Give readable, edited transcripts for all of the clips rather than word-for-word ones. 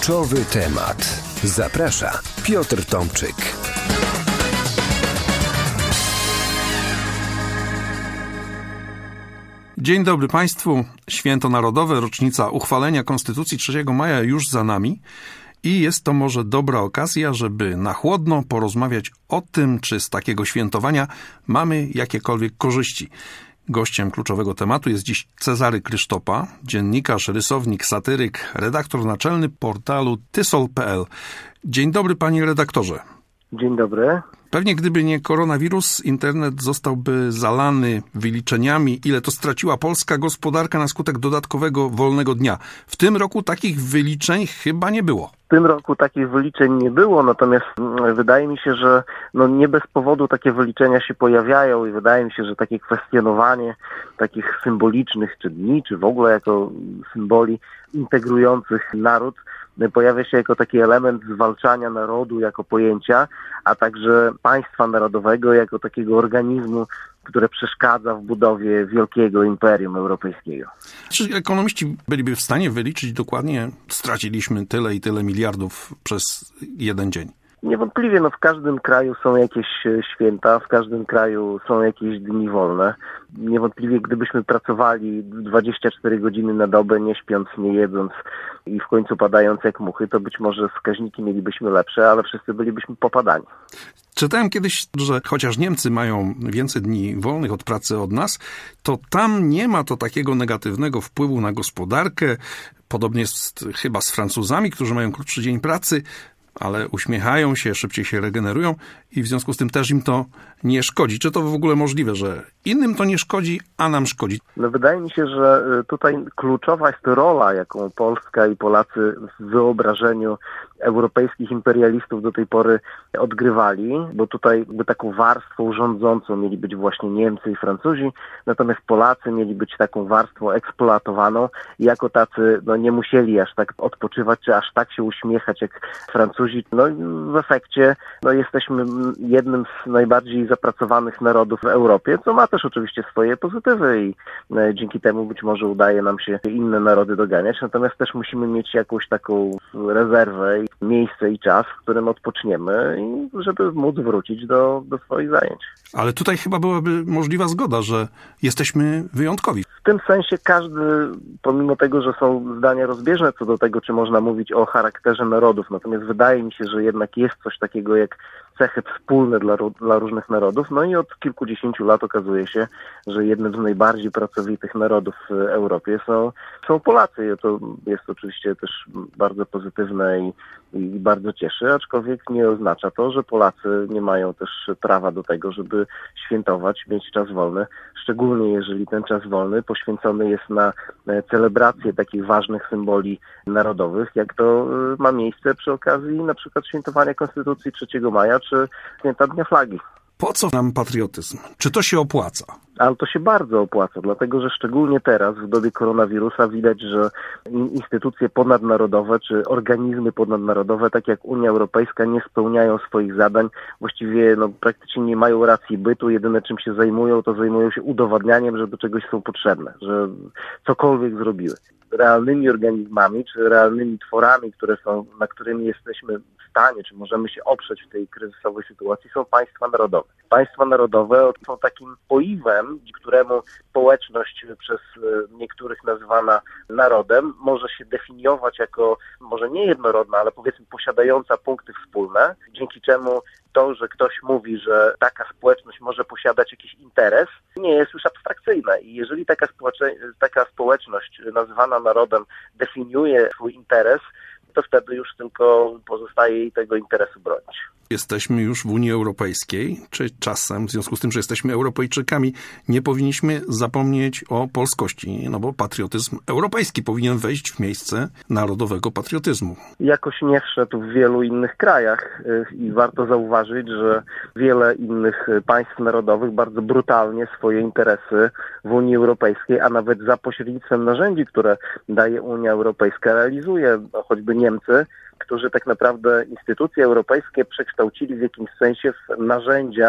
Kluczowy temat. Zaprasza Piotr Tomczyk. Dzień dobry Państwu. Święto Narodowe, rocznica uchwalenia Konstytucji 3 maja już za nami i jest to może dobra okazja, żeby na chłodno porozmawiać o tym, czy z takiego świętowania mamy jakiekolwiek korzyści. Gościem kluczowego tematu jest dziś Cezary Krysztopa, dziennikarz, rysownik, satyryk, redaktor naczelny portalu Tysol.pl. Dzień dobry, panie redaktorze. Dzień dobry. Pewnie gdyby nie koronawirus, internet zostałby zalany wyliczeniami, ile to straciła polska gospodarka na skutek dodatkowego wolnego dnia. W tym roku takich wyliczeń chyba nie było. W tym roku takich wyliczeń nie było, natomiast wydaje mi się, że nie bez powodu takie wyliczenia się pojawiają i wydaje mi się, że takie kwestionowanie takich symbolicznych czy dni, czy w ogóle jako symboli integrujących naród pojawia się jako taki element zwalczania narodu jako pojęcia, a także państwa narodowego jako takiego organizmu, które przeszkadza w budowie wielkiego imperium europejskiego. Czy ekonomiści byliby w stanie wyliczyć dokładnie, straciliśmy tyle i tyle miliardów przez jeden dzień? Niewątpliwie, w każdym kraju są jakieś święta, w każdym kraju są jakieś dni wolne. Niewątpliwie, gdybyśmy pracowali 24 godziny na dobę, nie śpiąc, nie jedząc i w końcu padając jak muchy, to być może wskaźniki mielibyśmy lepsze, ale wszyscy bylibyśmy popadani. Czytałem kiedyś, że chociaż Niemcy mają więcej dni wolnych od pracy od nas, to tam nie ma to takiego negatywnego wpływu na gospodarkę. Podobnie jest chyba z Francuzami, którzy mają krótszy dzień pracy, ale uśmiechają się, szybciej się regenerują i w związku z tym też im to nie szkodzi. Czy to w ogóle możliwe, że innym to nie szkodzi, a nam szkodzi? Wydaje mi się, że tutaj kluczowa jest rola, jaką Polska i Polacy w wyobrażeniu europejskich imperialistów do tej pory odgrywali, bo tutaj taką warstwą rządzącą mieli być właśnie Niemcy i Francuzi, natomiast Polacy mieli być taką warstwą eksploatowaną i jako tacy nie musieli aż tak odpoczywać, czy aż tak się uśmiechać jak Francuzi. W efekcie jesteśmy jednym z najbardziej zapracowanych narodów w Europie, co ma też oczywiście swoje pozytywy i dzięki temu być może udaje nam się inne narody doganiać, natomiast też musimy mieć jakąś taką rezerwę, miejsce i czas, w którym odpoczniemy i żeby móc wrócić do swoich zajęć. Ale tutaj chyba byłaby możliwa zgoda, że jesteśmy wyjątkowi. W tym sensie każdy, pomimo tego, że są zdania rozbieżne co do tego, czy można mówić o charakterze narodów, natomiast wydaje mi się, że jednak jest coś takiego jak cechy wspólne dla różnych narodów. I od kilkudziesięciu lat okazuje się, że jednym z najbardziej pracowitych narodów w Europie są Polacy. I to jest oczywiście też bardzo pozytywne i bardzo cieszy, aczkolwiek nie oznacza to, że Polacy nie mają też prawa do tego, żeby świętować, mieć czas wolny, szczególnie jeżeli ten czas wolny poświęcony jest na celebrację takich ważnych symboli narodowych, jak to ma miejsce przy okazji na przykład świętowania Konstytucji 3 maja czy święta Dnia Flagi. Po co nam patriotyzm? Czy to się opłaca? Ale to się bardzo opłaca, dlatego że szczególnie teraz, w dobie koronawirusa, widać, że instytucje ponadnarodowe czy organizmy ponadnarodowe, tak jak Unia Europejska, nie spełniają swoich zadań. Właściwie praktycznie nie mają racji bytu. Jedyne, czym się zajmują, to zajmują się udowadnianiem, że do czegoś są potrzebne, że cokolwiek zrobiły. Realnymi organizmami czy realnymi tworami, na którymi jesteśmy w stanie, czy możemy się oprzeć w tej kryzysowej sytuacji, są państwa narodowe. Państwa narodowe są takim poiwem, któremu społeczność przez niektórych nazywana narodem może się definiować jako może nie jednorodna, ale powiedzmy posiadająca punkty wspólne, dzięki czemu to, że ktoś mówi, że taka społeczność może posiadać jakiś interes, nie jest już abstrakcyjne. I jeżeli taka społeczność nazywana narodem definiuje swój interes, to wtedy już tylko pozostaje jej tego interesu bronić. Jesteśmy już w Unii Europejskiej, czy czasem, w związku z tym, że jesteśmy Europejczykami, nie powinniśmy zapomnieć o polskości, bo patriotyzm europejski powinien wejść w miejsce narodowego patriotyzmu. Jakoś nie wszedł w wielu innych krajach i warto zauważyć, że wiele innych państw narodowych bardzo brutalnie swoje interesy w Unii Europejskiej, a nawet za pośrednictwem narzędzi, które daje Unia Europejska, realizuje, choćby Niemcy, którzy tak naprawdę instytucje europejskie przekształcili w jakimś sensie w narzędzia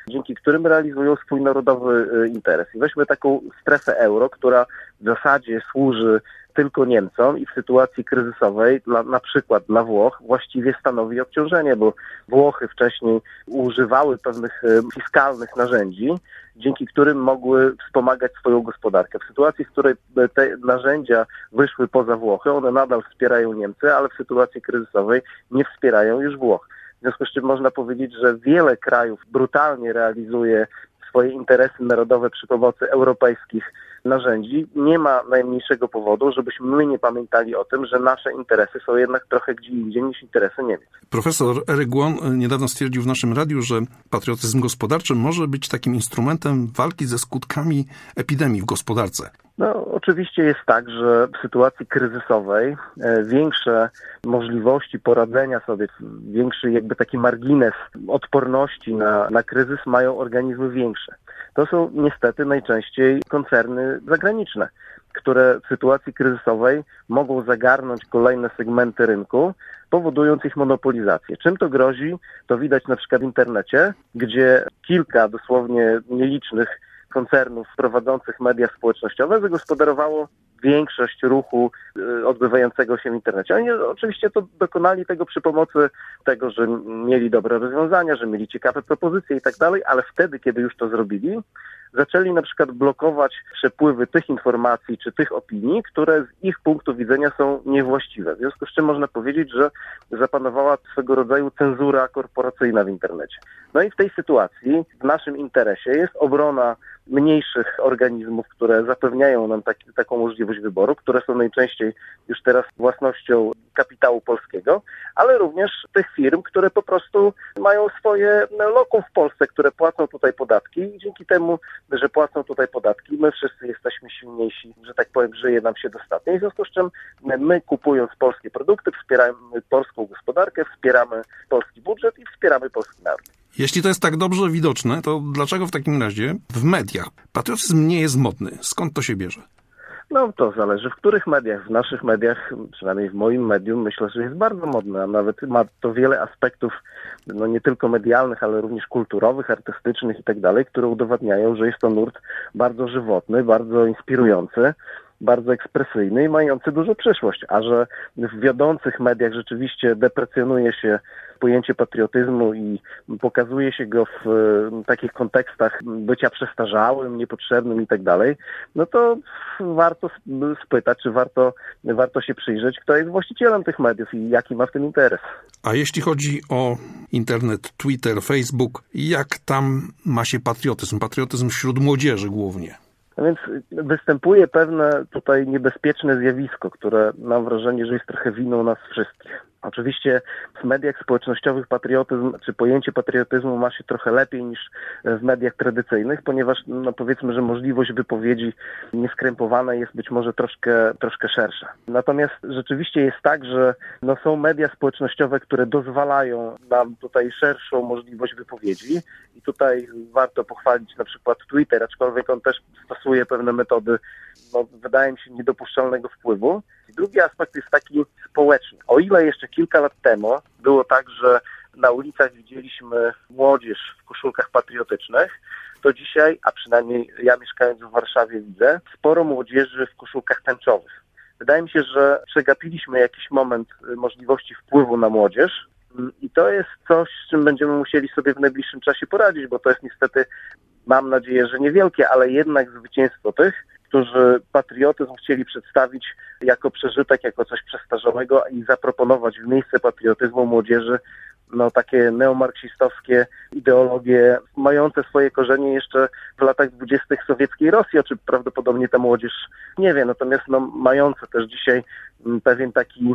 dzięki którym realizują swój narodowy interes. I weźmy taką strefę euro, która w zasadzie służy tylko Niemcom i w sytuacji kryzysowej, na przykład dla Włoch, właściwie stanowi obciążenie, bo Włochy wcześniej używały pewnych fiskalnych narzędzi, dzięki którym mogły wspomagać swoją gospodarkę. W sytuacji, w której te narzędzia wyszły poza Włochy, one nadal wspierają Niemcy, ale w sytuacji kryzysowej nie wspierają już Włoch. W związku z czym można powiedzieć, że wiele krajów brutalnie realizuje swoje interesy narodowe przy pomocy europejskich narzędzi. Nie ma najmniejszego powodu, żebyśmy my nie pamiętali o tym, że nasze interesy są jednak trochę gdzie indziej niż interesy Niemiec. Profesor Eryk Głon niedawno stwierdził w naszym radiu, że patriotyzm gospodarczy może być takim instrumentem walki ze skutkami epidemii w gospodarce. No, oczywiście jest tak, że w sytuacji kryzysowej większe możliwości poradzenia sobie, większy jakby taki margines odporności na kryzys mają organizmy większe. To są niestety najczęściej koncerny zagraniczne, które w sytuacji kryzysowej mogą zagarnąć kolejne segmenty rynku, powodując ich monopolizację. Czym to grozi? To widać na przykład w internecie, gdzie kilka dosłownie nielicznych koncernów prowadzących media społecznościowe zagospodarowało większość ruchu odbywającego się w internecie. Oni oczywiście to dokonali tego przy pomocy tego, że mieli dobre rozwiązania, że mieli ciekawe propozycje i tak dalej, ale wtedy, kiedy już to zrobili, zaczęli na przykład blokować przepływy tych informacji czy tych opinii, które z ich punktu widzenia są niewłaściwe. W związku z czym można powiedzieć, że zapanowała swego rodzaju cenzura korporacyjna w internecie. No i w tej sytuacji w naszym interesie jest obrona mniejszych organizmów, które zapewniają nam taką możliwość wyboru, które są najczęściej już teraz własnością kapitału polskiego, ale również tych firm, które po prostu mają swoje lokum w Polsce, które płacą tutaj podatki i dzięki temu, że płacą tutaj podatki, my wszyscy jesteśmy silniejsi, że tak powiem, żyje nam się dostatnio. I w związku z czym my kupując polskie produkty, wspieramy polską gospodarkę, wspieramy polski budżet i wspieramy polski naród. Jeśli to jest tak dobrze widoczne, to dlaczego w takim razie w mediach patriotyzm nie jest modny? Skąd to się bierze? No to zależy w których mediach. W naszych mediach, przynajmniej w moim medium, myślę, że jest bardzo modne, a nawet ma to wiele aspektów, no nie tylko medialnych, ale również kulturowych, artystycznych i tak dalej, które udowadniają, że jest to nurt bardzo żywotny, bardzo inspirujący, bardzo ekspresyjny i mający dużą przyszłość, a że w wiodących mediach rzeczywiście deprecjonuje się pojęcie patriotyzmu i pokazuje się go w takich kontekstach bycia przestarzałym, niepotrzebnym i tak dalej, no to warto spytać, czy warto się przyjrzeć, kto jest właścicielem tych mediów i jaki ma w tym interes. A jeśli chodzi o internet, Twitter, Facebook, jak tam ma się patriotyzm wśród młodzieży głównie? No więc występuje pewne tutaj niebezpieczne zjawisko, które mam wrażenie, że jest trochę winą nas wszystkich. Oczywiście w mediach społecznościowych patriotyzm, czy pojęcie patriotyzmu ma się trochę lepiej niż w mediach tradycyjnych, ponieważ no powiedzmy, że możliwość wypowiedzi nieskrępowana jest być może troszkę szersza. Natomiast rzeczywiście jest tak, że no są media społecznościowe, które dozwalają nam tutaj szerszą możliwość wypowiedzi i tutaj warto pochwalić na przykład Twitter, aczkolwiek on też stosuje pewne metody, no wydaje mi się, niedopuszczalnego wpływu. I drugi aspekt jest taki społeczny. O ile jeszcze kilka lat temu było tak, że na ulicach widzieliśmy młodzież w koszulkach patriotycznych, to dzisiaj, a przynajmniej ja mieszkając w Warszawie widzę, sporo młodzieży w koszulkach tęczowych. Wydaje mi się, że przegapiliśmy jakiś moment możliwości wpływu na młodzież i to jest coś, z czym będziemy musieli sobie w najbliższym czasie poradzić, bo to jest niestety, mam nadzieję, że niewielkie, ale jednak zwycięstwo tych, którzy patriotyzm chcieli przedstawić jako przeżytek, jako coś przestarzałego i zaproponować w miejsce patriotyzmu młodzieży no takie neomarksistowskie ideologie mające swoje korzenie jeszcze w latach 20. sowieckiej Rosji, o czym prawdopodobnie ta młodzież nie wie, natomiast no, mające też dzisiaj pewien taki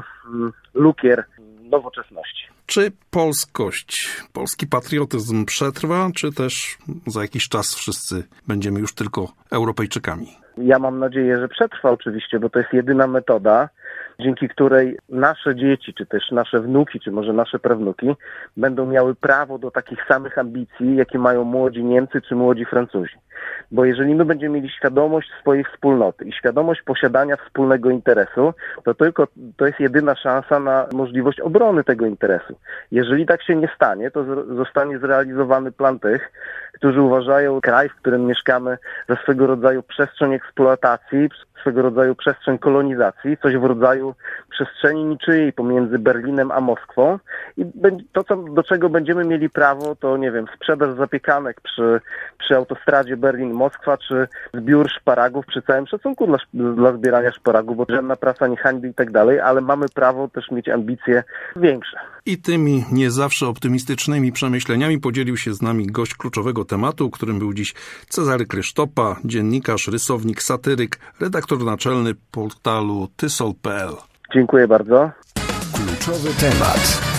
lukier nowoczesności. Czy polski patriotyzm przetrwa, czy też za jakiś czas wszyscy będziemy już tylko Europejczykami? Ja mam nadzieję, że przetrwa oczywiście, bo to jest jedyna metoda, dzięki której nasze dzieci, czy też nasze wnuki, czy może nasze prawnuki będą miały prawo do takich samych ambicji, jakie mają młodzi Niemcy czy młodzi Francuzi. Bo jeżeli my będziemy mieli świadomość swojej wspólnoty i świadomość posiadania wspólnego interesu, to jest jedyna szansa na możliwość obrony tego interesu. Jeżeli tak się nie stanie, to zostanie zrealizowany plan tych, którzy uważają kraj, w którym mieszkamy, za swego rodzaju przestrzeń eksploatacji, swego rodzaju przestrzeń kolonizacji, coś w rodzaju przestrzeni niczyjej pomiędzy Berlinem a Moskwą i to, do czego będziemy mieli prawo, to nie wiem, sprzedaż zapiekanek przy autostradzie Berlin-Moskwa, czy zbiór szparagów, przy całym szacunku dla zbierania szparagów, bo żadna prasa nie hańbi i tak dalej, ale mamy prawo też mieć ambicje większe. I tymi nie zawsze optymistycznymi przemyśleniami podzielił się z nami gość kluczowego tematu, którym był dziś Cezary Krysztopa, dziennikarz, rysownik, satyryk, redaktor naczelny portalu tysol.pl. Dziękuję bardzo. Kluczowy temat.